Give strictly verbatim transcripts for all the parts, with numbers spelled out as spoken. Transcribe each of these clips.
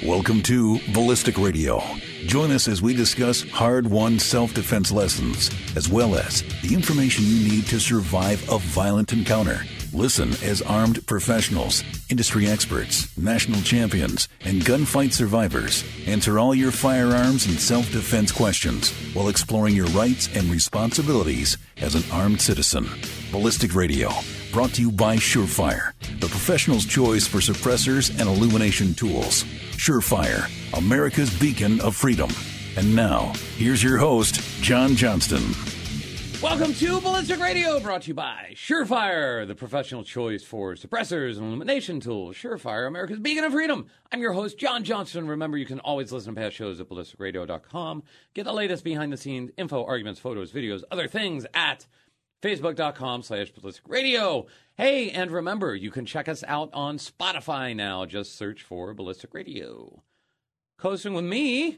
Welcome to Ballistic Radio. Join us as we discuss hard-won self-defense lessons, as well as the information you need to survive a violent encounter. Listen as armed professionals, industry experts, national champions, and gunfight survivors answer all your firearms and self-defense questions while exploring your rights and responsibilities as an armed citizen. Ballistic Radio, brought to you by Surefire, the professional's choice for suppressors and illumination tools. Surefire, America's beacon of freedom. And now, here's your host, John Johnston. Welcome to Ballistic Radio, brought to you by Surefire, the professional choice for suppressors and illumination tools. Surefire, America's beacon of freedom. I'm your host, John Johnston. Remember, you can always listen to past shows at ballistic radio dot com. Get the latest behind-the-scenes info, arguments, photos, videos, other things at facebook dot com slash ballistic radio. Hey, and remember, you can check us out on Spotify now. Just search for Ballistic Radio. Coasting with me,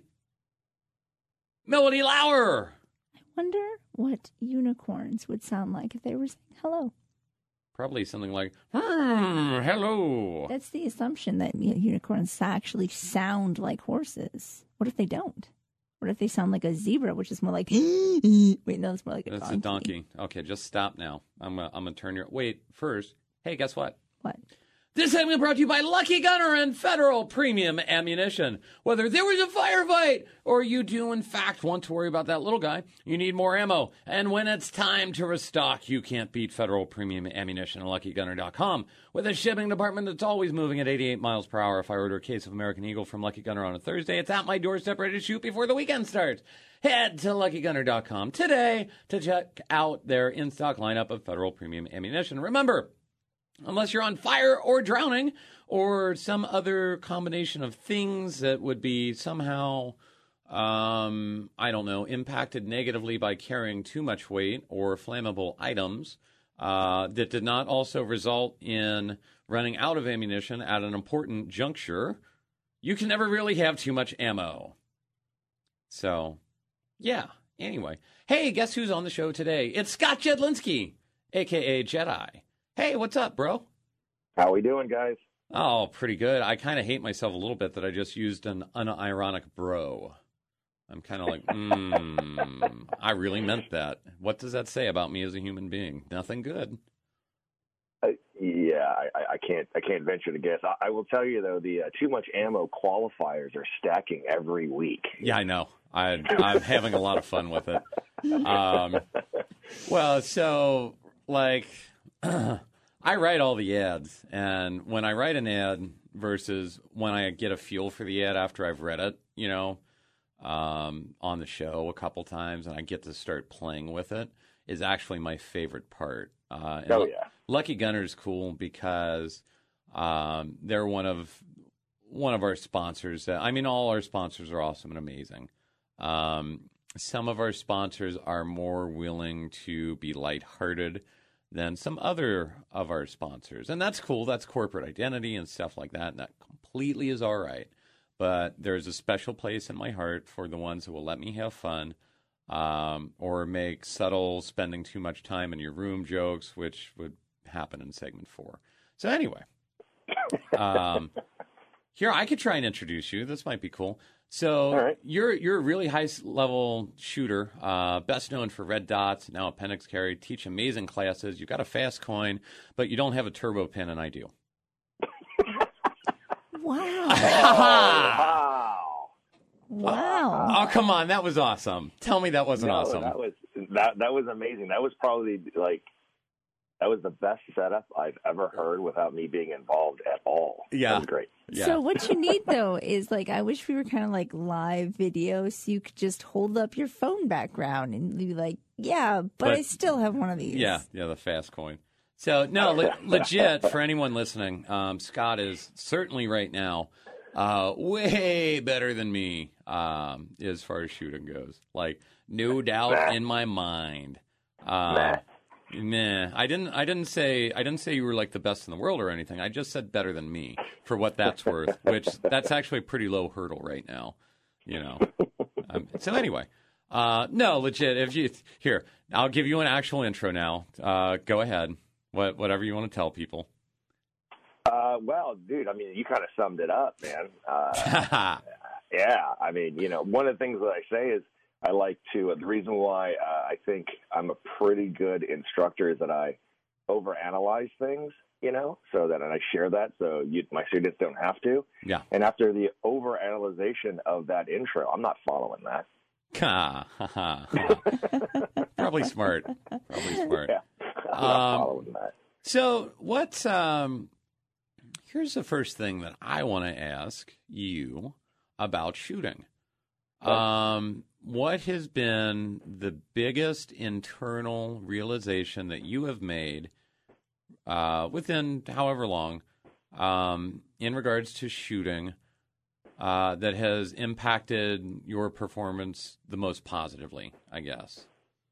Melody Lauer. I wonder what unicorns would sound like if they were saying hello. Probably something like, hmm, hello. That's the assumption that unicorns actually sound like horses. What if they don't? What if they sound like a zebra, which is more like, wait, no, it's more like a That's donkey. a donkey. Okay, just stop now. I'm uh, I'm going to turn your... Wait, first, hey, guess what? What? This segment brought to you by Lucky Gunner and Federal Premium Ammunition. Whether there was a firefight or you do, in fact, want to worry about that little guy, you need more ammo. And when it's time to restock, you can't beat Federal Premium Ammunition at lucky gunner dot com. With a shipping department that's always moving at eighty-eight miles per hour, if I order a case of American Eagle from Lucky Gunner on a Thursday, it's at my doorstep ready to shoot before the weekend starts. Head to lucky gunner dot com today to check out their in-stock lineup of Federal Premium Ammunition. Remember, unless you're on fire or drowning or some other combination of things that would be somehow, um, I don't know, impacted negatively by carrying too much weight or flammable items uh, that did not also result in running out of ammunition at an important juncture, you can never really have too much ammo. So, yeah. Anyway. Hey, guess who's on the show today? It's Scott Jedlinski, a k a. Jedi. Hey, what's up, bro? How we doing, guys? Oh, pretty good. I kind of hate myself a little bit that I just used an unironic bro. I'm kind of like, hmm, I really meant that. What does that say about me as a human being? Nothing good. Uh, yeah, I, I can't. I can't venture to guess. I, I will tell you though, the uh, too much ammo qualifiers are stacking every week. Yeah, I know. I, I'm having a lot of fun with it. Um, well, so like. I write all the ads, and when I write an ad versus when I get a feel for the ad after I've read it, you know, um, on the show a couple times, and I get to start playing with it, is actually my favorite part. Uh, and oh, yeah. Lucky Gunner's cool because um, they're one of one of our sponsors. I mean, all our sponsors are awesome and amazing. Um, some of our sponsors are more willing to be lighthearted than some other of our sponsors. And that's cool. That's corporate identity and stuff like that. And that completely is all right. But there's a special place in my heart for the ones who will let me have fun um, or make subtle spending too much time in your room jokes, which would happen in segment four. So anyway, um, here, I could try and introduce you. This might be cool. So right. you're you're a really high-level shooter, uh, best known for red dots, now appendix carry, teach amazing classes. You've got a fast coin, but you don't have a turbo pin, and I do. Wow. wow. Wow. Oh, come on. That was awesome. Tell me that wasn't No, awesome. That was that that was amazing. That was probably like that was the best setup I've ever heard without me being involved at all. Yeah. That was great. Yeah. So what you need, though, is like, I wish we were kind of like live video so you could just hold up your phone background and be like, yeah, but, But- I still have one of these. Yeah, yeah, the fast coin. So, no, le- legit, for anyone listening, um, Scott is certainly right now uh, way better than me um, as far as shooting goes. Like, no doubt in my mind. Um, Nah, I didn't. I didn't say. I didn't say you were like the best in the world or anything. I just said better than me, for what that's worth. Which that's actually a pretty low hurdle right now, you know. Um, so anyway, uh, no, legit. If you here, I'll give you an actual intro now. Uh, go ahead. What whatever you want to tell people. Uh, well, dude, I mean, you kind of summed it up, man. Uh, yeah, I mean, you know, one of the things that I say is I like to, uh, the reason why uh, I think I'm a pretty good instructor is that I overanalyze things, you know, so that, and I share that so you, my students don't have to. Yeah. And after the overanalyzation of that intro, I'm not following that. Ha, ha, ha. Probably smart. Probably smart. Yeah, I'm not Um, following that. So what's, um, here's the first thing that I want to ask you about shooting. Um, what has been the biggest internal realization that you have made uh, within however long um, in regards to shooting uh, that has impacted your performance the most positively, I guess?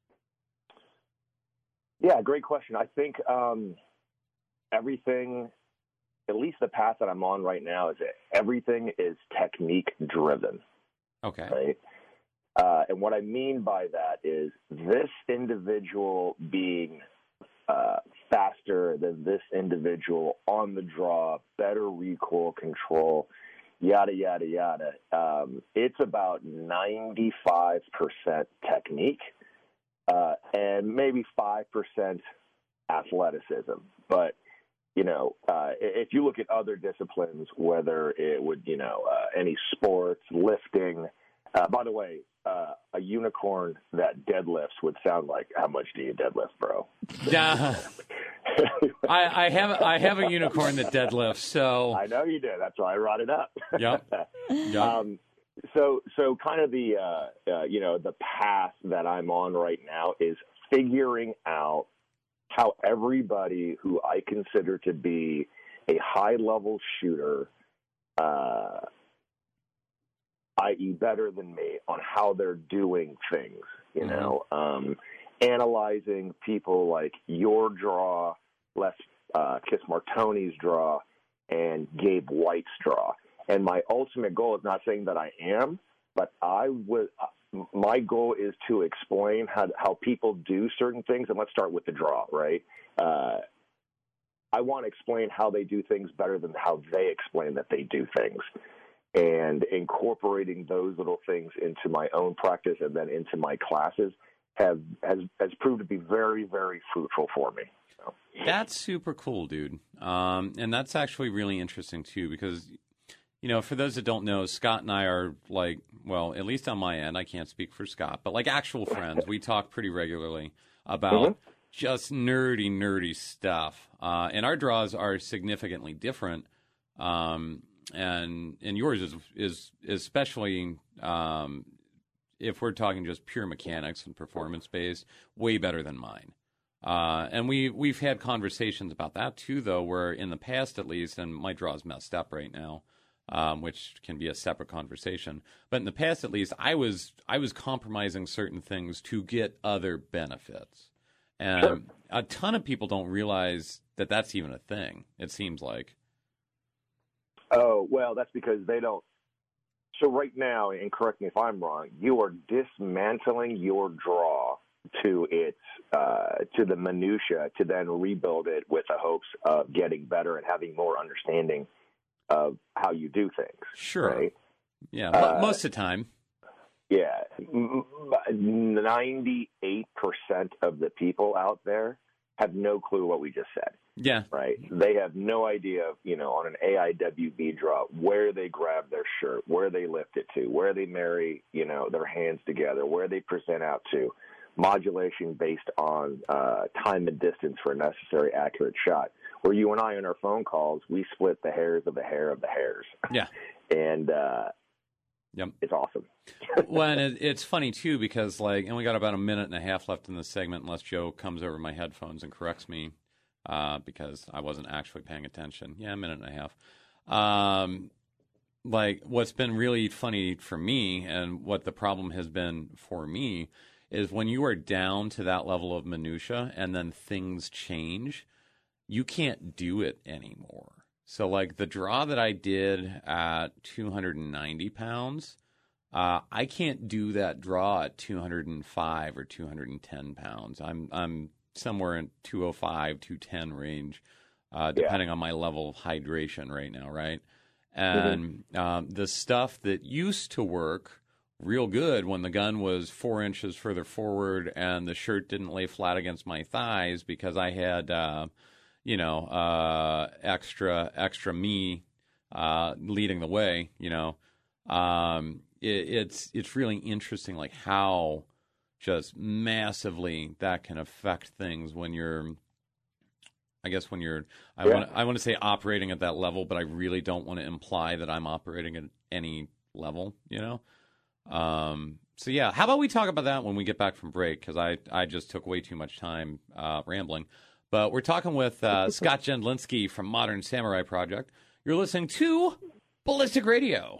Yeah, great question. I think um, everything, at least the path that I'm on right now, is that everything is technique driven. Okay. Right. Uh, and what I mean by that is this individual being uh, faster than this individual on the draw, better recoil control, yada, yada, yada. Um, it's about ninety-five percent technique uh, and maybe five percent athleticism. But, you know, uh, if you look at other disciplines, whether it would, you know, uh, any sports, lifting, uh, by the way, uh, a unicorn that deadlifts would sound like, how much do you deadlift, bro? Yeah. I, I have I have a unicorn that deadlifts, so I know you did. That's why I brought it up. Yep. Yep. Um, so, so kind of the, uh, uh, you know, the path that I'm on right now is figuring out how everybody who I consider to be a high-level shooter, uh, that is better than me, on how they're doing things, you Mm-hmm. know, um, analyzing people like your draw, Les uh, Kiss Martoni's draw, and Gabe White's draw. And my ultimate goal is not saying that I am, but I would. My goal is to explain how how people do certain things, and let's start with the draw, right? Uh, I want to explain how they do things better than how they explain that they do things, and incorporating those little things into my own practice and then into my classes have has has proved to be very, very fruitful for me. So. That's super cool, dude. Um, and that's actually really interesting too, because, you know, for those that don't know, Scott and I are like, well, at least on my end, I can't speak for Scott, but like actual friends. We talk pretty regularly about mm-hmm. just nerdy, nerdy stuff. Uh, and our draws are significantly different. Um, and and yours is is especially um, if we're talking just pure mechanics and performance based, way better than mine. Uh, and we we've had conversations about that too, though, where in the past at least, and my draw's messed up right now, um, which can be a separate conversation. But in the past, at least, I was I was compromising certain things to get other benefits, and sure. a ton of people don't realize that that's even a thing. It seems like. Oh, well, that's because they don't. So right now, and correct me if I'm wrong, you are dismantling your draw to its uh, to the minutia to then rebuild it with the hopes of getting better and having more understanding of how you do things. Sure. Right? Yeah, uh, most of the time. Yeah, ninety-eight percent of the people out there have no clue what we just said. Yeah. Right. They have no idea, you know, on an A I W B draw, where they grab their shirt, where they lift it to, where they marry, you know, their hands together, where they present out to, modulation based on uh, time and distance for a necessary accurate shot. Where you and I on our phone calls, we split the hairs of the hair of the hairs. Yeah. And uh, yep. It's awesome. Well, and it, it's funny, too, because, like, and we got about a minute and a half left in this segment unless Joe comes over my headphones and corrects me uh, because I wasn't actually paying attention. Yeah, a minute and a half. Um, like, what's been really funny for me and what the problem has been for me is when you are down to that level of minutia and then things change, you can't do it anymore. So, like, the draw that I did at two hundred ninety pounds, uh, I can't do that draw at two hundred five or two hundred ten pounds. I'm I'm somewhere in two oh five, two ten range. uh, depending yeah. on my level of hydration right now, right? And mm-hmm. um, the stuff that used to work real good when the gun was four inches further forward and the shirt didn't lay flat against my thighs because I had, uh, you know, uh, extra extra me uh, leading the way. You know, um, it, it's it's really interesting, like how just massively that can affect things when you're. I guess when you're, I yeah. want I want to say operating at that level, but I really don't want to imply that I'm operating at any level. You know. Um, so yeah, how about we talk about that when we get back from break? Because I, I just took way too much time uh, rambling. But we're talking with uh, Scott Jedlinski from Modern Samurai Project. You're listening to Ballistic Radio.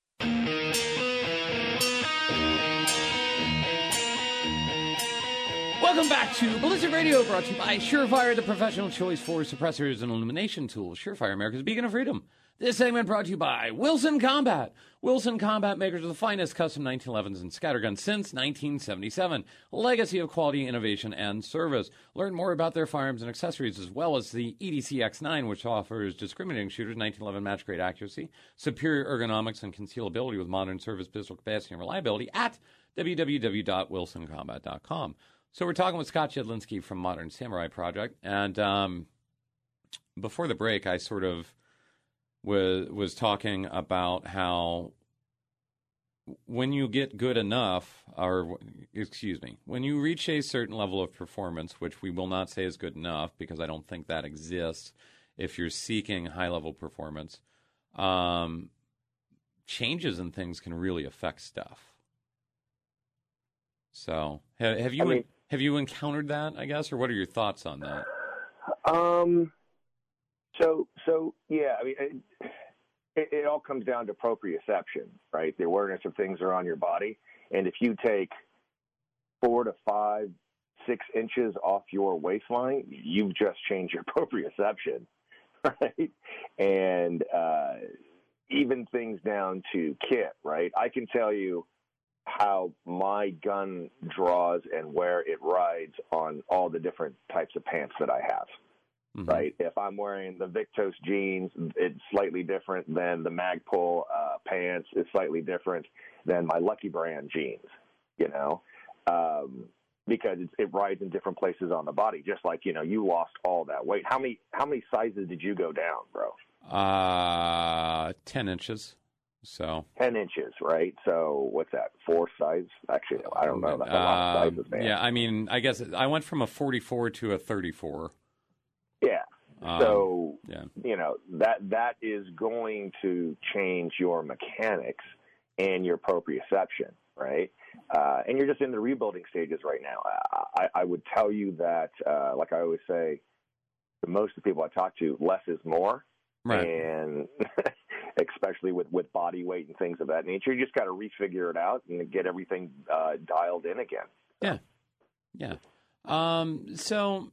Welcome back to Ballistic Radio, brought to you by Surefire, the professional choice for suppressors and illumination tools. Surefire, America's beacon of freedom. This segment brought to you by Wilson Combat. Wilson Combat, makers of the finest custom nineteen elevens and scatterguns since nineteen seventy-seven. A legacy of quality, innovation, and service. Learn more about their firearms and accessories, as well as the E D C X nine, which offers discriminating shooters, nineteen eleven match-grade accuracy, superior ergonomics, and concealability with modern service pistol capacity and reliability at w w w dot wilson combat dot com. So we're talking with Scott Jedlinski from Modern Samurai Project. And um, before the break, I sort of was was talking about how when you get good enough, or excuse me, when you reach a certain level of performance, which we will not say is good enough because I don't think that exists if you're seeking high-level performance, um, changes in things can really affect stuff. So have, have you I mean, have you encountered that, I guess, or what are your thoughts on that? Um. So, so yeah, I mean, it, it, it all comes down to proprioception, right? The awareness of things are on your body. And if you take four to five, six inches off your waistline, you've just changed your proprioception, right? And uh, even things down to kit, right? I can tell you how my gun draws and where it rides on all the different types of pants that I have. Mm-hmm. Right. If I'm wearing the Victos jeans, it's slightly different than the Magpul uh, pants. It's slightly different than my Lucky Brand jeans, you know, um, because it's, it rides in different places on the body. Just like, you know, you lost all that weight. How many how many sizes did you go down, bro? Uh, ten inches. So ten inches, right? So what's that? Four sizes? Actually, I don't know. That's a lot of sizes, man. Yeah, I mean, I guess I went from a forty-four to a thirty-four. Yeah. Um, so, yeah. you know, that that is going to change your mechanics and your proprioception, right? Uh, and you're just in the rebuilding stages right now. I, I would tell you that, uh, like I always say, to most of the people I talk to, less is more. Right. And especially with, with body weight and things of that nature, you just got to refigure it out and get everything uh, dialed in again. Yeah. Yeah. Um, so...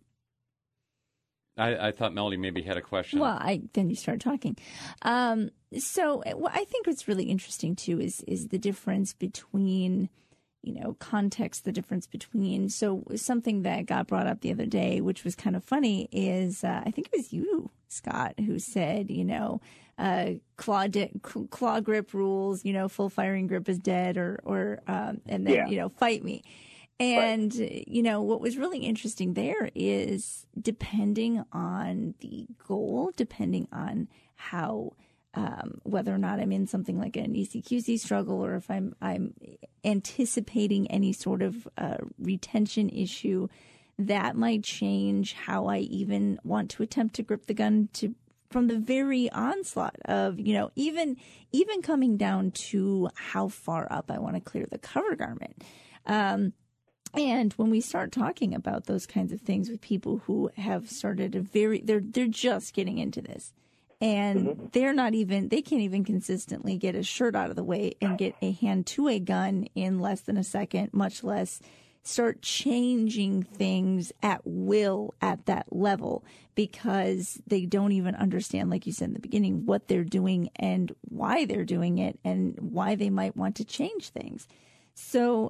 I, I thought Melody maybe had a question. Well, I then you started talking. Um, so what I think what's really interesting too is is the difference between, you know, context. The difference between so something that got brought up the other day, which was kind of funny, is uh, I think it was you, Scott, who said, you know, uh, claw di- claw grip rules. You know, full firing grip is dead, or or um, and then yeah. you know, fight me. And, right. you know, what was really interesting there is depending on the goal, depending on how, um, whether or not I'm in something like an E C Q C struggle, or if I'm, I'm anticipating any sort of uh, retention issue, that might change how I even want to attempt to grip the gun to from the very onslaught of, you know, even, even coming down to how far up I want to clear the cover garment. Um, And when we start talking about those kinds of things with people who have started a very, they're they're just getting into this, and mm-hmm. they're not even, they can't even consistently get a shirt out of the way and get a hand to a gun in less than a second, much less start changing things at will at that level, because they don't even understand, like you said in the beginning, what they're doing and why they're doing it and why they might want to change things. So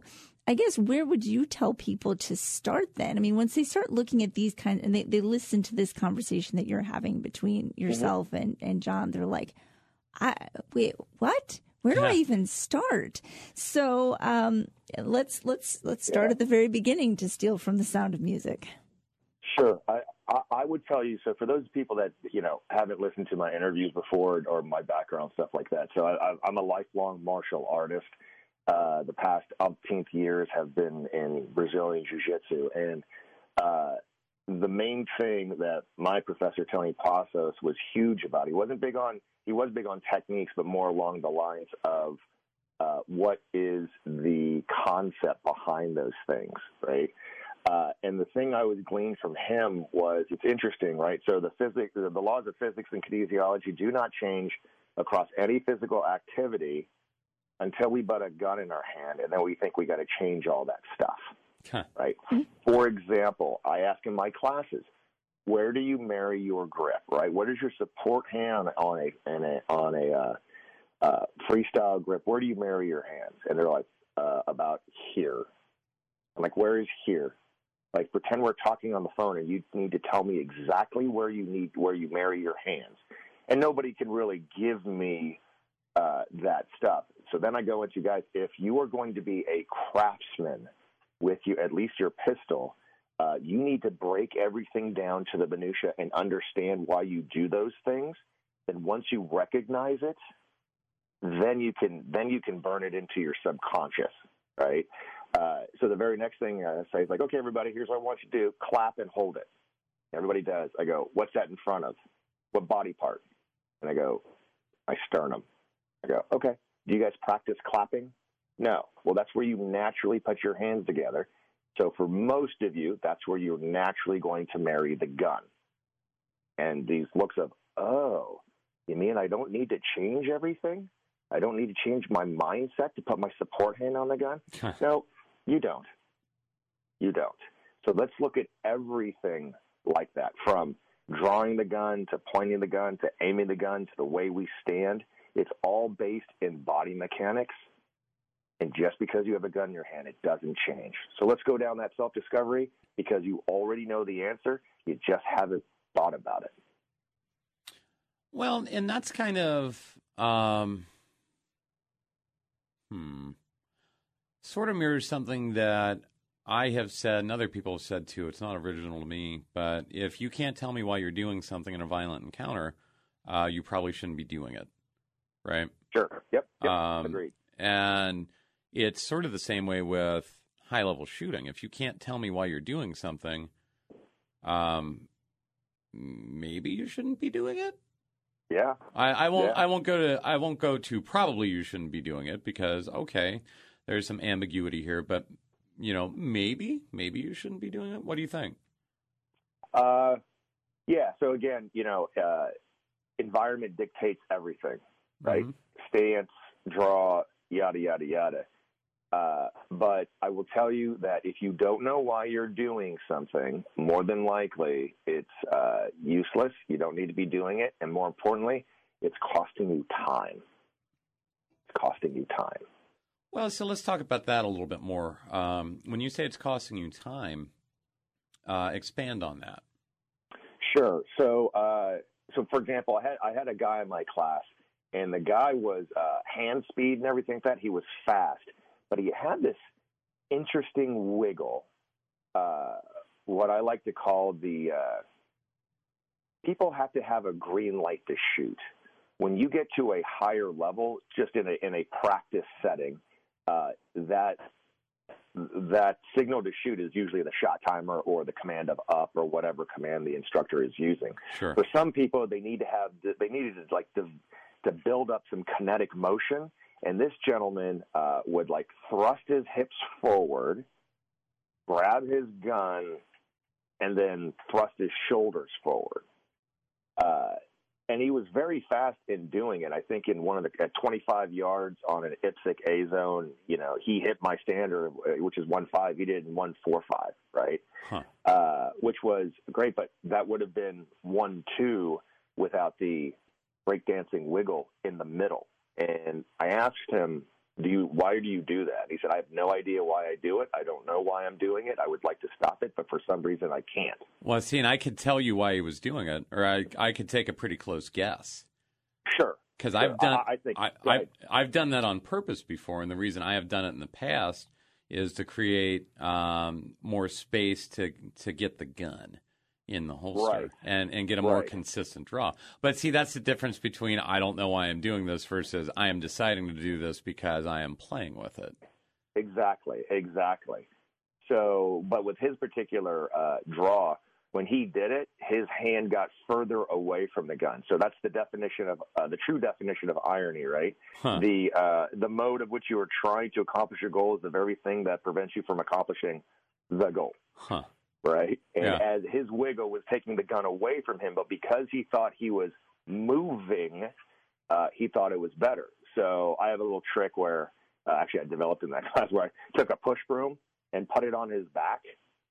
I guess where would you tell people to start then? I mean, once they start looking at these kinds, and they, they listen to this conversation that you're having between yourself mm-hmm. and, and John, they're like, I, wait, what? Where do yeah. I even start? So um, let's let's let's start yeah. at the very beginning to steal from The Sound of Music. Sure. I, I, I would tell you, so for those people that, you know, haven't listened to my interviews before or my background, stuff like that. So I, I'm a lifelong martial artist. Uh, the past umpteenth years have been in Brazilian Jiu-Jitsu. And uh, the main thing that my professor, Tony Passos, was huge about, he wasn't big on, he was big on techniques, but more along the lines of uh, what is the concept behind those things, right? Uh, and the thing I was gleaned from him was, it's interesting, right? So the physics, the laws of physics and kinesiology do not change across any physical activity until we put a gun in our hand, and then we think we got to change all that stuff, huh. right? Mm-hmm. For example, I ask in my classes, where do you marry your grip, right? What is your support hand on a, on a, on a uh, uh, freestyle grip? Where do you marry your hands? And they're like, uh, about here. I'm like, where is here? Like, pretend we're talking on the phone and you need to tell me exactly where you need, where you marry your hands. And nobody can really give me uh, that stuff. So then I go into, guys, if you are going to be a craftsman with you, at least your pistol, uh, you need to break everything down to the minutia and understand why you do those things. And once you recognize it, then you can, then you can burn it into your subconscious, right? Uh, so the very next thing I say is like, okay, everybody, here's what I want you to do. Clap and hold it. Everybody does. I go, what's that in front of? What body part? And I go, my sternum. I go, okay. Do you guys practice clapping? No. Well, that's where you naturally put your hands together. So for most of you, that's where you're naturally going to marry the gun. And these looks of, oh, you mean I don't need to change everything? I don't need to change my mindset to put my support hand on the gun? No, you don't. You don't. So let's look at everything like that, from drawing the gun to pointing the gun to aiming the gun to the way we stand. It's all based in body mechanics. And just because you have a gun in your hand, it doesn't change. So let's go down that self-discovery, because you already know the answer. You just haven't thought about it. Well, and that's kind of... Um... Hmm. Sort of mirrors something that I have said and other people have said too. It's not original to me, but if you can't tell me why you're doing something in a violent encounter, uh, you probably shouldn't be doing it, right? Sure. Yep. yep. Um, Agreed. And it's sort of the same way with high-level shooting. If you can't tell me why you're doing something, um, maybe you shouldn't be doing it. Yeah, I, I won't. Yeah. I won't go to. I won't go to. Probably you shouldn't be doing it, because okay, there's some ambiguity here. But you know, maybe, maybe you shouldn't be doing it. What do you think? Uh, yeah. So again, you know, uh, environment dictates everything, right? Mm-hmm. Stance, draw, yada yada yada. Uh, but I will tell you that if you don't know why you're doing something, more than likely it's uh, useless. You don't need to be doing it. And more importantly, it's costing you time. It's costing you time. Well, so let's talk about that a little bit more. Um, when you say it's costing you time, uh, expand on that. Sure. So, uh, so for example, I had, I had a guy in my class, and the guy was uh, hand speed and everything like that. He was fast. But he had this interesting wiggle, uh, what I like to call the uh, people have to have a green light to shoot. When you get to a higher level, just in a in a practice setting, uh, that that signal to shoot is usually the shot timer or the command of up or whatever command the instructor is using. Sure. For some people, they need to have they needed to like to, to build up some kinetic motion. And this gentleman uh, would, like, thrust his hips forward, grab his gun, and then thrust his shoulders forward. Uh, and he was very fast in doing it. I think in one of the at twenty-five yards on an I P S C A-zone, you know, he hit my standard, which is one five. He did in one four five, right? Huh. Uh, which was great, but that would have been one two without the breakdancing wiggle in the middle. And I asked him, do you, why do you do that? And he said, I have no idea why I do it. I don't know why I'm doing it. I would like to stop it, but for some reason I can't. Well, see, and I could tell you why he was doing it, or I, I could take a pretty close guess. Sure. Because sure. I've done, I, I think, I, right. I've, I've done that on purpose before, and the reason I have done it in the past is to create um, more space to to get the gun in the holster right. and, and get a right. more consistent draw. But see, that's the difference between I don't know why I'm doing this versus I am deciding to do this because I am playing with it. Exactly, exactly. So, but with his particular uh, draw, when he did it, his hand got further away from the gun. So that's the definition of uh, the true definition of irony, right? Huh. The uh, the mode of which you are trying to accomplish your goal is the very thing that prevents you from accomplishing the goal. Huh. Right? And Yeah. as his wiggle was taking the gun away from him, but because he thought he was moving, uh, he thought it was better. So I have a little trick where, uh, actually I developed in that class, where I took a push broom and put it on his back,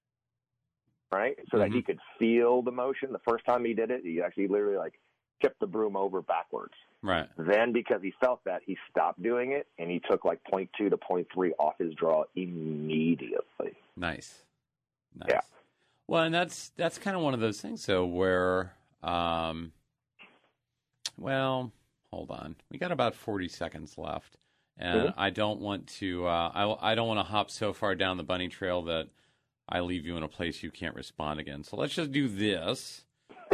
right? So Mhm. that he could feel the motion. The first time he did it, he actually literally like tipped the broom over backwards. Right. Then because he felt that, he stopped doing it, and he took like point two to point three off his draw immediately. Nice. Nice. Yeah. Well, and that's that's kind of one of those things, though, where, um, well, hold on, we got about forty seconds left, and Mm-hmm. I don't want to, uh, I I don't want to hop so far down the bunny trail that I leave you in a place you can't respond again. So let's just do this.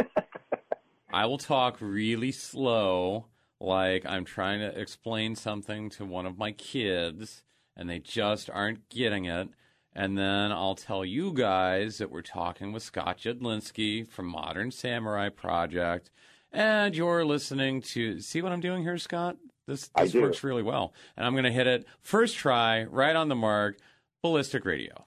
I will talk really slow, like I'm trying to explain something to one of my kids, and they just aren't getting it. And then I'll tell you guys that we're talking with Scott Jedlinski from Modern Samurai Project. And you're listening to, see what I'm doing here, Scott? This, I this do. works really well. And I'm going to hit it first try, right on the mark, Ballistic Radio.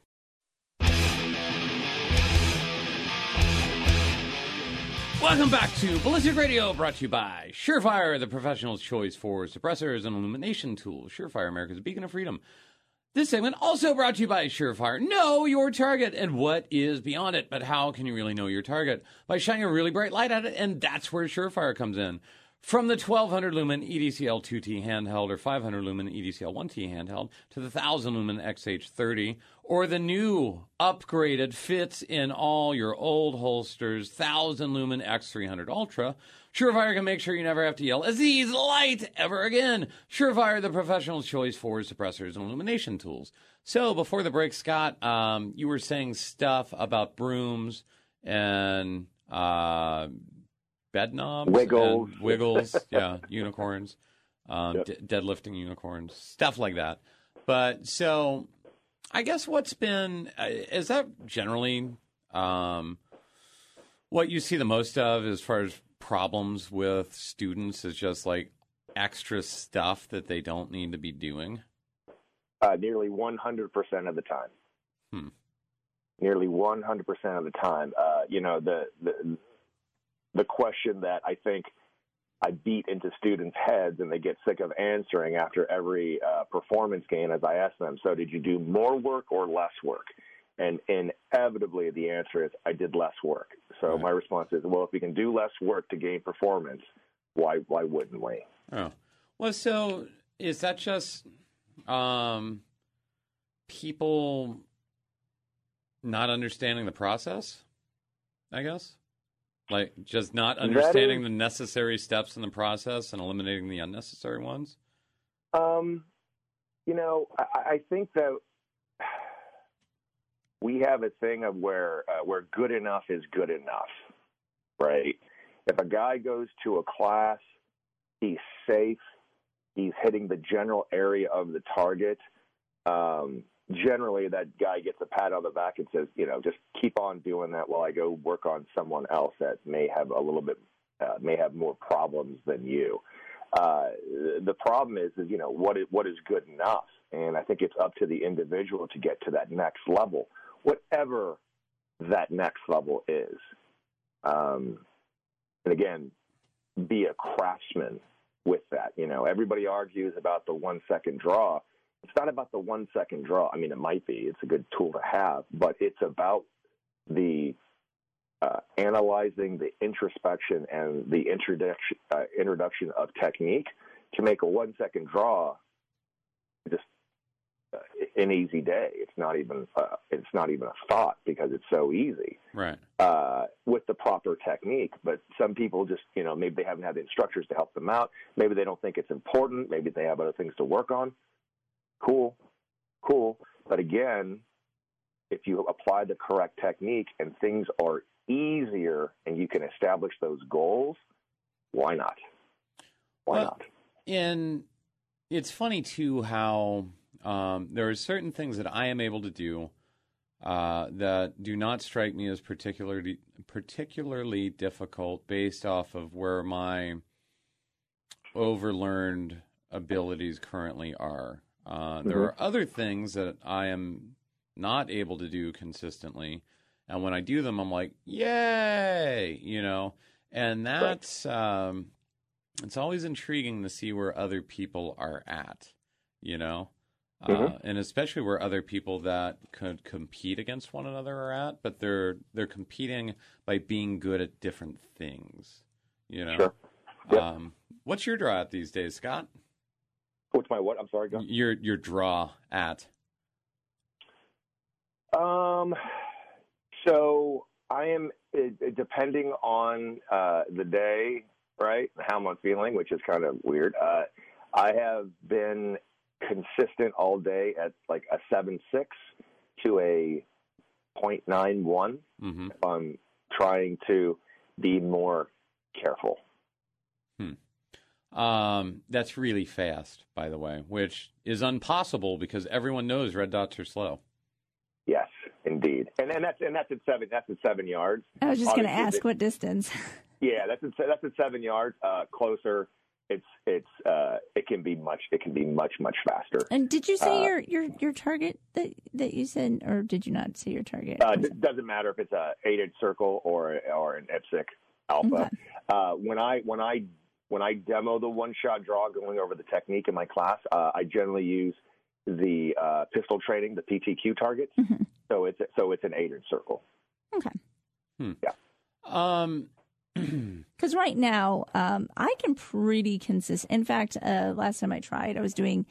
Welcome back to Ballistic Radio, brought to you by Surefire, the professional's choice for suppressors and illumination tools. Surefire, America's beacon of freedom. This segment also brought to you by Surefire. Know your target and what is beyond it. But how can you really know your target? By shining a really bright light at it, and that's where Surefire comes in. From the twelve hundred lumen E D C L two T handheld or five hundred lumen E D C L one T handheld to the one thousand lumen X H thirty or the new upgraded fits in all your old holsters one thousand lumen X three hundred Ultra, Surefire can make sure you never have to yell Aziz Light ever again. Surefire, the professional's choice for suppressors and illumination tools. So before the break, Scott, um, you were saying stuff about brooms and uh, bed knobs, Wiggles. and wiggles, yeah, unicorns, um, Yep. d- deadlifting unicorns, stuff like that. But so, I guess what's been uh, is that generally um, what you see the most of as far as problems with students is just like extra stuff that they don't need to be doing. Uh, nearly one hundred percent of the time. Hmm. Nearly one hundred percent of the time. Uh, you know, the, the the question that I think I beat into students' heads and they get sick of answering after every uh, performance game as I ask them, so did you do more work or less work? And inevitably the answer is I did less work. So Right. my response is, well, if we can do less work to gain performance, why why wouldn't we? Oh, well, so is that just um, people not understanding the process, I guess? Like just not understanding is- the necessary steps in the process and eliminating the unnecessary ones? Um, you know, I, I think that we have a thing of where uh, where good enough is good enough, right? If a guy goes to a class, he's safe, he's hitting the general area of the target. Um, generally, that guy gets a pat on the back and says, you know, just keep on doing that while I go work on someone else that may have a little bit, uh, may have more problems than you. Uh, the problem is, is, you know, what is, what is good enough? And I think it's up to the individual to get to that next level, whatever that next level is. Um, and again, be a craftsman with that. You know, everybody argues about the one second draw. It's not about the one second draw. I mean, it might be. It's a good tool to have, but it's about the uh, analyzing, the introspection, and the introduction uh, introduction of technique to make a one second draw just uh, an easy day. It's not even uh, it's not even a thought because it's so easy. Right. Uh, with the proper technique, but some people just, you know, maybe they haven't had the instructors to help them out. Maybe they don't think it's important. Maybe they have other things to work on. Cool, cool. But again, if you apply the correct technique and things are easier and you can establish those goals, why not? Why well, not? And it's funny, too, how um, there are certain things that I am able to do uh, that do not strike me as particularly particularly difficult based off of where my overlearned abilities currently are. Uh, mm-hmm. There are other things that I am not able to do consistently, and when I do them, I'm like, yay, you know, and that's, right. um, it's always intriguing to see where other people are at, you know, mm-hmm. uh, and especially where other people that could compete against one another are at, but they're, they're competing by being good at different things, you know. Sure. Yep. Um, what's your draw at these days, Scott? What's my what? I'm sorry, go. Your, your draw at. Um, so I am, it, depending on uh, the day, right, how I'm feeling, which is kind of weird. Uh, I have been consistent all day at like a seven six to a point nine one. Mm-hmm. If I'm trying to be more careful. Hmm. Um, that's really fast, by the way, which is impossible because everyone knows red dots are slow. Yes, indeed, and and that's and that's at seven. That's at seven yards. I was just going to ask it, what distance. Yeah, that's at, that's at seven yards. Uh, closer, it's it's uh, it can be much it can be much much faster. And did you say uh, your your your target that that you said, or did you not say your target? Uh, it doesn't matter if it's a eight inch circle or or an IPSC alpha. Okay. Uh, when I when I when I demo the one shot draw, going over the technique in my class, uh, I generally use the uh, pistol training, the P T Q targets. Mm-hmm. So it's so it's an eight inch circle. Okay. Hmm. Yeah. Um, because right now um, I can pretty consistent. In fact, uh, last time I tried, I was doing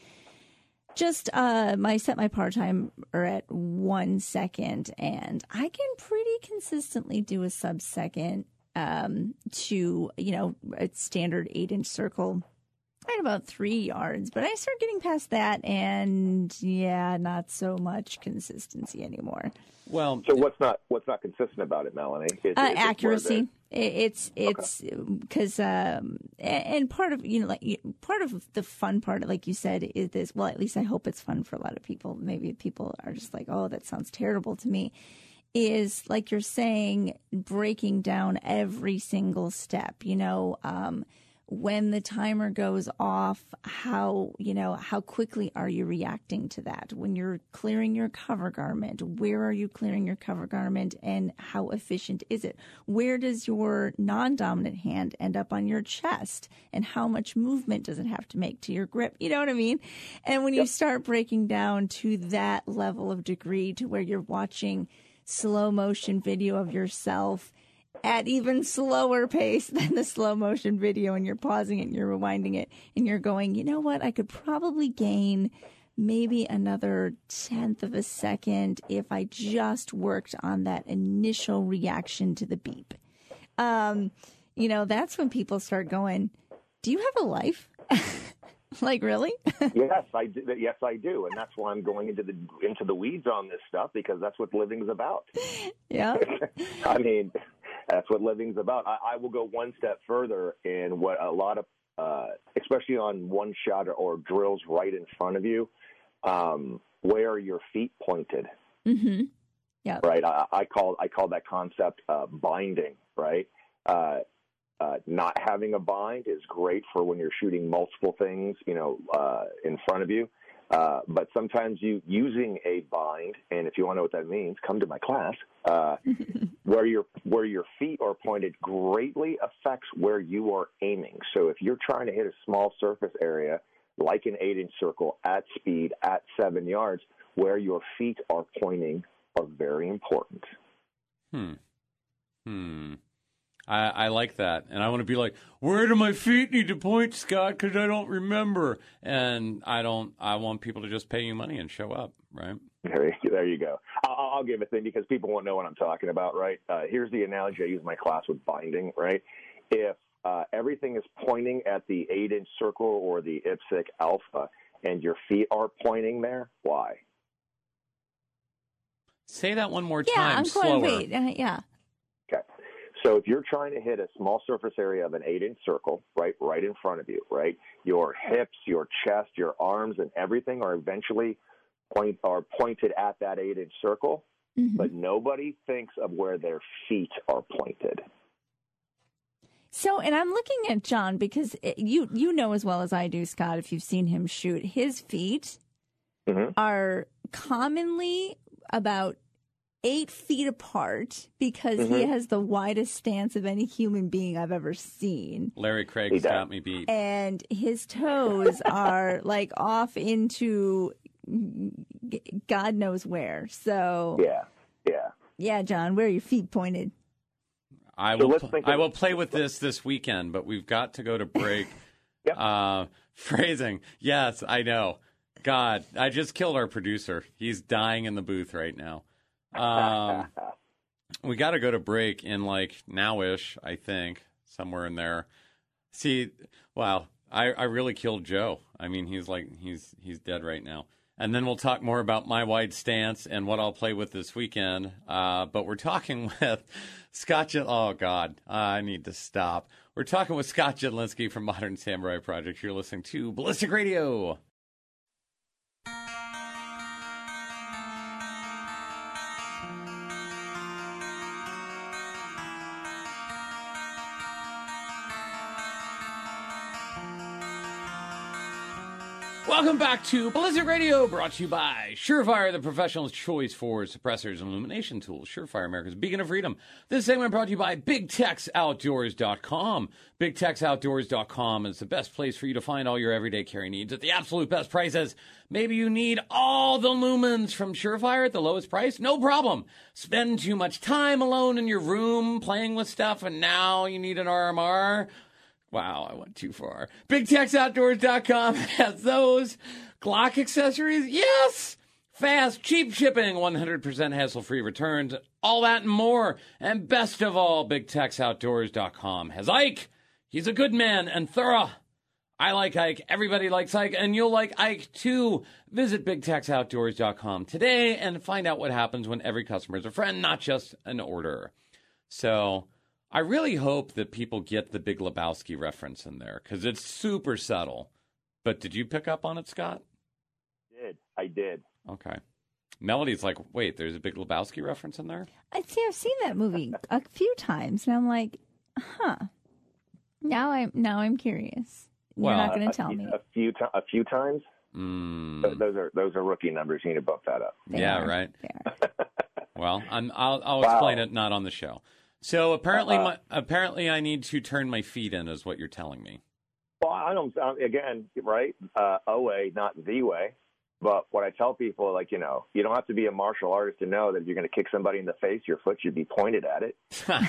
just uh, my set my par time are at one second, and I can pretty consistently do a sub second um, to you know a standard eight inch circle. At about three yards, but I start getting past that, and yeah, not so much consistency anymore. Well, so what's not what's not consistent about it, Melanie? Is, uh, is accuracy. It it's it's because okay. um, and part of you know like part of the fun part, like you said, is this. Well, at least I hope it's fun for a lot of people. Maybe people are just like, oh, that sounds terrible to me. Is like you're saying, breaking down every single step. You know. Um, When the timer goes off, how, you know, how quickly are you reacting to that? When you're clearing your cover garment, where are you clearing your cover garment and how efficient is it? Where does your non-dominant hand end up on your chest and how much movement does it have to make to your grip? You know what I mean? And when you yep. start breaking down to that level of degree to where you're watching slow motion video of yourself at even slower pace than the slow motion video, and you're pausing it and you're rewinding it and you're going, you know what, I could probably gain maybe another tenth of a second if I just worked on that initial reaction to the beep. Um, you know, that's when people start going, do you have a life? Like, really? Yes, I do. Yes, I do. And that's why I'm going into the into the weeds on this stuff, because that's what living's about. Yeah. I mean, that's what living's about. I, I will go one step further in what a lot of, uh, especially on one shot or, or drills right in front of you, um, where are your feet pointed? Mm-hmm. Yeah. Right. I, I call I call that concept uh, binding. Right. Uh, Uh, not having a bind is great for when you're shooting multiple things, you know, uh, in front of you. Uh, but sometimes you using a bind, and if you want to know what that means, come to my class. Uh, where your where your feet are pointed greatly affects where you are aiming. So if you're trying to hit a small surface area, like an eight-inch circle at speed at seven yards, where your feet are pointing are very important. Hmm. Hmm. I, I like that. And I want to be like, where do my feet need to point, Scott? Because I don't remember. And I don't, I want people to just pay you money and show up, right? There, there you go. I'll, I'll give a thing because people won't know what I'm talking about, right? Uh, here's the analogy I use in my class with binding, right? If uh, everything is pointing at the eight-inch circle or the IPSC alpha and your feet are pointing there, why? Say that one more yeah, time, I'm slower. going, wait, uh, yeah. Okay. So if you're trying to hit a small surface area of an eight-inch circle, right, right in front of you, right, your hips, your chest, your arms, and everything are eventually point are pointed at that eight-inch circle, mm-hmm. but nobody thinks of where their feet are pointed. So, and I'm looking at John because it, you you know as well as I do, Scott, if you've seen him shoot, his feet mm-hmm. are commonly about eight feet apart because mm-hmm. he has the widest stance of any human being I've ever seen. Larry Craig's got me beat. And his toes are like off into God knows where. So yeah, yeah, yeah, John, where are your feet pointed? I so will. Pl- I will play with this this weekend, but we've got to go to break. yep. uh, phrasing, yes, I know. God, I just killed our producer. He's dying in the booth right now. Um, we got to go to break in like now-ish, I think, somewhere in there. See, wow, I, I really killed Joe. I mean, he's like he's he's dead right now. And then we'll talk more about my wide stance and what I'll play with this weekend. Uh, but we're talking with Scott. J- oh God, uh, I need to stop. We're talking with Scott Jedlinski from Modern Samurai Project. You're listening to Ballistic Radio. Welcome back to Ballistic Radio, brought to you by Surefire, the professional's choice for suppressors and illumination tools. Surefire, America's beacon of freedom. This segment brought to you by Big Tex Outdoors dot com. Big Tex Outdoors dot com is the best place for you to find all your everyday carry needs at the absolute best prices. Maybe you need all the lumens from Surefire at the lowest price? No problem. Spend too much time alone in your room playing with stuff, and now you need an R M R? Wow, I went too far. Big Tex Outdoors dot com has those. Glock accessories? Yes! Fast, cheap shipping, one hundred percent hassle-free returns, all that and more. And best of all, Big Tex Outdoors dot com has Ike. He's a good man and thorough. I like Ike. Everybody likes Ike, and you'll like Ike too. Visit Big Tex Outdoors dot com today and find out what happens when every customer is a friend, not just an order. So I really hope that people get the Big Lebowski reference in there because it's super subtle. But did you pick up on it, Scott? I did. I did. Okay. Melody's like, wait, there's a Big Lebowski reference in there? I see. I've seen that movie a few times, and I'm like, huh. Now I'm now I'm curious. You're well, not going a, to tell a, me a few to, a few times. Mm. Th- those are those are rookie numbers. You need to bump that up. They yeah, are. right. They are. Well, I'm, I'll I'll Wow. explain it not on the show. So apparently, Uh, my, apparently, I need to turn my feet in, is what you're telling me. Well, I don't. uh, Again, right? Uh, a way, not the way. But what I tell people, like, you know, you don't have to be a martial artist to know that if you're going to kick somebody in the face, your foot should be pointed at it.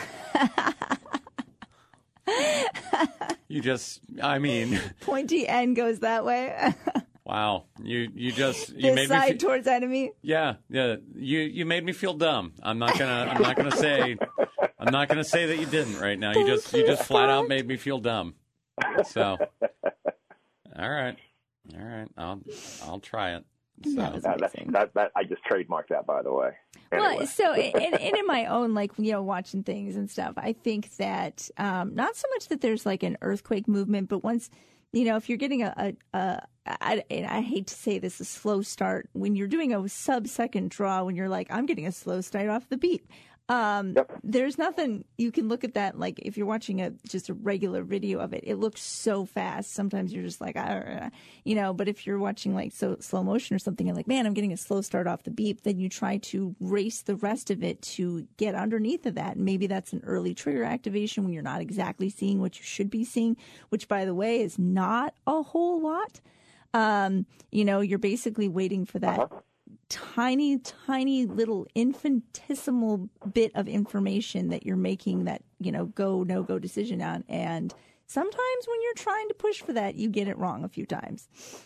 You just, I mean, Pointy end goes that way. wow. You you just you this made side me. Fe- towards enemy. yeah, yeah. You you made me feel dumb. I'm not gonna. I'm not gonna say. I'm not gonna say that you didn't right now. You just you just flat out made me feel dumb. So, all right, all right. I'll I'll try it. So. That was That, that, amazing. that, that, I just trademarked that, by the way. Anyway. Well, so and, and in my own, like, you know, watching things and stuff, I think that um, not so much that there's like an earthquake movement, but once, you know, if you're getting a, a, a I, and I hate to say this, a slow start, when you're doing a sub second draw, when you're like, I'm getting a slow start off the beat. Um, Yep. There's nothing you can look at that. Like if you're watching a just a regular video of it, it looks so fast. Sometimes you're just like, I don't know, you know. But if you're watching like so slow motion or something, and like, man, I'm getting a slow start off the beep, then you try to race the rest of it to get underneath of that. And maybe that's an early trigger activation when you're not exactly seeing what you should be seeing, which, by the way, is not a whole lot. Um, you know, you're basically waiting for that. Uh-huh. tiny, tiny little infinitesimal bit of information that you're making that, you know, go, no go decision on. And sometimes when you're trying to push for that, you get it wrong a few times.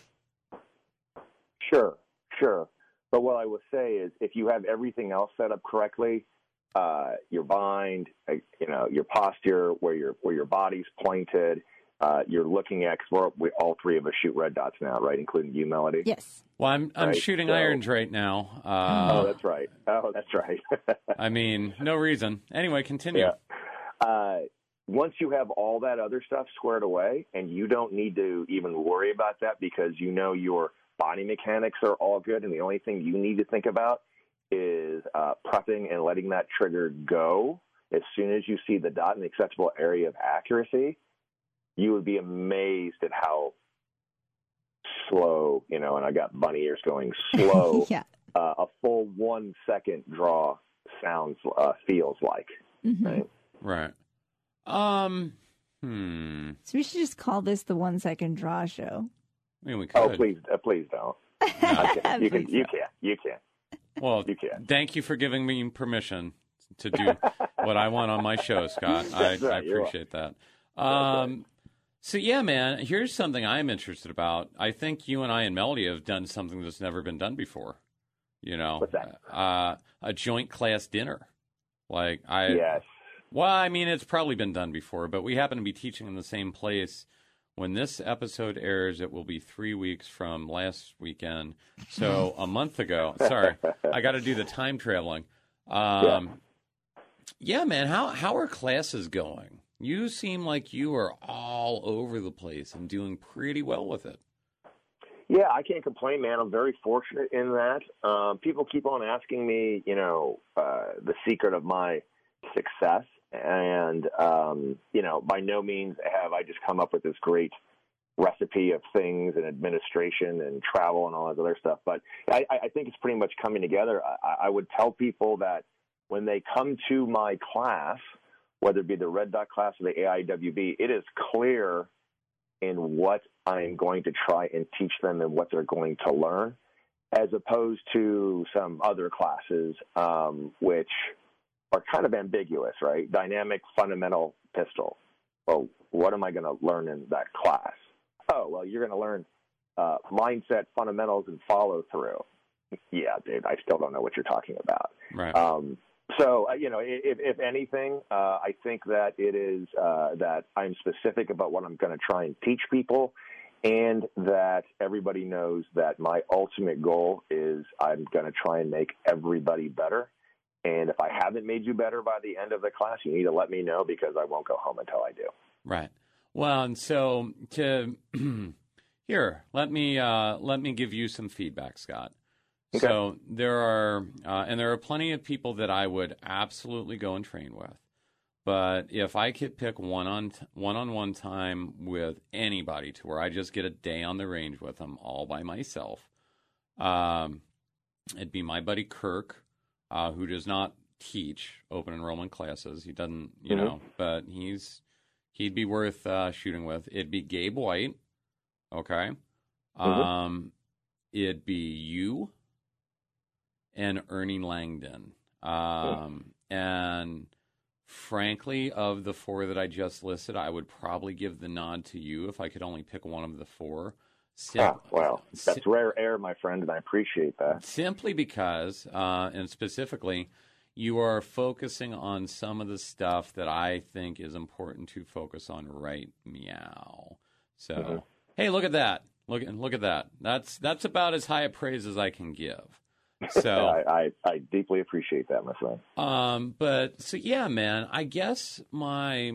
Sure, sure. But what I will say is if you have everything else set up correctly, uh, your bind, uh, you know, your posture, where your where your body's pointed, uh, you're looking at, because we all three of us shoot red dots now, right, including you, Melody? Yes. Well, I'm I'm Right, shooting so- irons right now. Uh, Oh, that's right. Oh, that's right. I mean, no reason. Anyway, continue. Yeah. Uh, once you have all that other stuff squared away, and you don't need to even worry about that because you know your body mechanics are all good, and the only thing you need to think about is uh, prepping and letting that trigger go as soon as you see the dot in the acceptable area of accuracy, you would be amazed at how slow, you know, and I got bunny ears going, slow, Yeah. uh, a full one second draw sounds, uh, feels like. Mhm. Right? Right. Um. Hmm. So we should just call this the one second draw show. I mean, we could. Oh, please, uh, please don't. I can't. You can, Please you don't. can, you can. Well, You can. thank you for giving me permission to do what I want on my show, Scott. I, That's right, I you're appreciate that. right. Um, so, yeah, man, here's something I'm interested about. I think you and I and Melody have done something that's never been done before. You know, What's that? Uh, a joint class dinner. Like I, Yes. well, I mean, it's probably been done before, but we happen to be teaching in the same place. When this episode airs, it will be three weeks from last weekend. So a month ago, sorry, I got to do the time traveling. Um, yeah. yeah, man, how how are classes going? You seem like you are all over the place and doing pretty well with it. Yeah, I can't complain, man. I'm very fortunate in that. Um, people keep on asking me, you know, uh, the secret of my success. And, um, you know, by no means have I just come up with this great recipe of things and administration and travel and all that other stuff. But I, I think it's pretty much coming together. I, I would tell people that when they come to my class, whether it be the Red Dot class or the A I W B, it is clear in what I'm going to try and teach them and what they're going to learn, as opposed to some other classes, um, which are kind of ambiguous, right? Dynamic fundamental pistol. Well, what am I going to learn in that class? Oh, well, you're going to learn uh, mindset fundamentals and follow through. Yeah, dude, I still don't know what you're talking about. Right. Um, so, uh, you know, if, if anything, uh, I think that it is uh, that I'm specific about what I'm going to try and teach people, and that everybody knows that my ultimate goal is I'm going to try and make everybody better. And if I haven't made you better by the end of the class, you need to let me know, because I won't go home until I do. Right. Well, and so to here, let me uh, let me give you some feedback, Scott. Okay. So there are, uh, and there are plenty of people that I would absolutely go and train with. But if I could pick one on one on one time with anybody to where I just get a day on the range with them all by myself, um, it'd be my buddy Kirk, uh, who does not teach open enrollment classes. He doesn't, you Mm-hmm. know, but he's he'd be worth uh, shooting with. It'd be Gabe White, okay. Mm-hmm. Um, it'd be you and Ernie Langdon. Um, and frankly, of the four that I just listed, I would probably give the nod to you if I could only pick one of the four. Sim- Ah, well, that's sim- rare air, my friend, and I appreciate that. Simply because, uh, and specifically, you are focusing on some of the stuff that I think is important to focus on right meow. So, Mm-hmm. hey, look at that. Look, look at that. That's that's about as high a praise as I can give. So, I, I, I deeply appreciate that, my friend. um, but so yeah, man. I guess my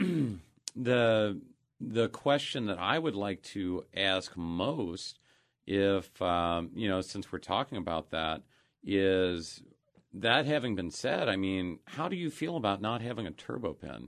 the the question that I would like to ask most, if um, you know, since we're talking about that, is that having been said, I mean, how do you feel about not having a turbo pen?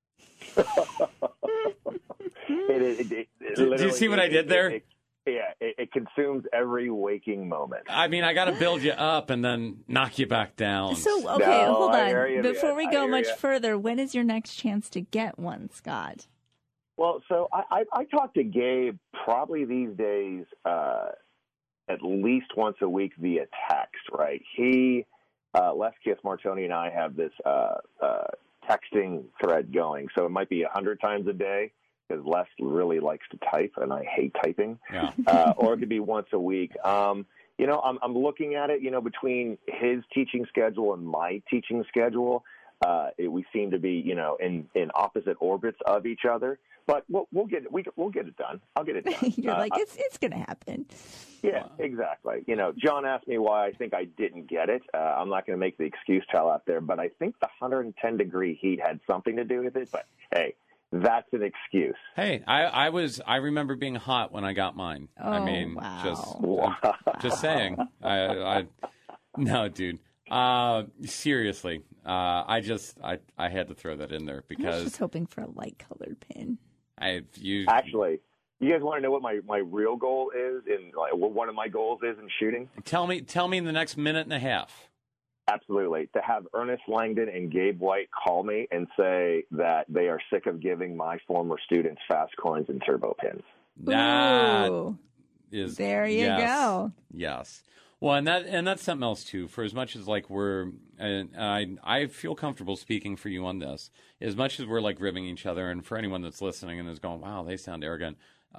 It, it, it, it, Do- do you literally- see what I it- did it- there? it- yeah, it, it consumes every waking moment. I mean, I got to build you up and then knock you back down. So, okay, No, hold I hear on. you, Before man. we I go hear much you. further, when is your next chance to get one, Scott? Well, so I, I, I talk to Gabe probably these days uh, at least once a week via text, right? He, uh, Les Kiss Martoni and I have this uh, uh, texting thread going. So it might be a hundred times a day because Les really likes to type and I hate typing. Yeah. Uh, or it could be once a week. Um, you know, I'm, I'm looking at it, you know, between his teaching schedule and my teaching schedule. Uh, it, we seem to be, you know, in, in opposite orbits of each other, but we'll, we'll get it. We, we'll get it done. I'll get it done. You're uh, like, it's it's going to happen. Yeah, exactly. You know, John asked me why I think I didn't get it. Uh, I'm not going to make the excuse tell out there, but I think the one hundred ten degree heat had something to do with it. But hey, that's an excuse. Hey, I, I was I remember being hot when I got mine. Oh, I mean, wow. just Wow. just saying. I, I no, dude. Uh, seriously, uh, I just I, I had to throw that in there I was because just hoping for a light colored pin. I you Actually, you guys want to know what my, my real goal is in like what one of my goals is in shooting? tell me tell me in the next minute and a half. Absolutely. To have Ernest Langdon and Gabe White call me and say that they are sick of giving my former students fast coins and turbo pins. That Ooh, is there you yes, go. Yes. Well, and that and that's something else too. For as much as like we're, and I I feel comfortable speaking for you on this. As much as we're like ribbing each other, and for anyone that's listening and is going, "Wow, they sound arrogant,"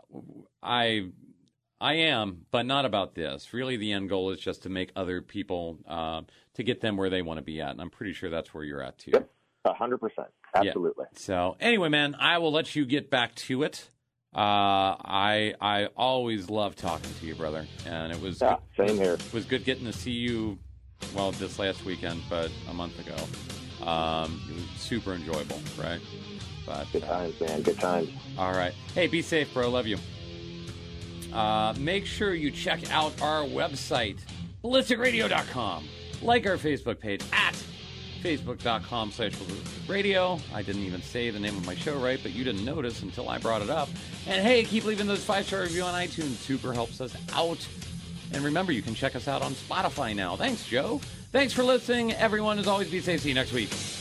I I am, but not about this. Really, the end goal is just to make other people uh, to get them where they want to be at, and I'm pretty sure that's where you're at too. Yep, a hundred percent, absolutely. Yeah. So anyway, man, I will let you get back to it. Uh, I I always love talking to you, brother, and it was Yeah, same here. It was good getting to see you. Well, this last weekend, but a month ago. Um, it was super enjoyable, right? But Good times, man. Good times. all right. Hey, be safe, bro. Love you. Uh, make sure you check out our website, ballistic radio dot com. Like our Facebook page at facebook.com slash ballistic radio. I didn't even say the name of my show right, but you didn't notice until I brought it up. And hey, keep leaving those five-star review on iTunes. Super helps us out. And remember, you can check us out on Spotify now. Thanks, Joe. Thanks for listening, everyone. As always, be safe. See you next week.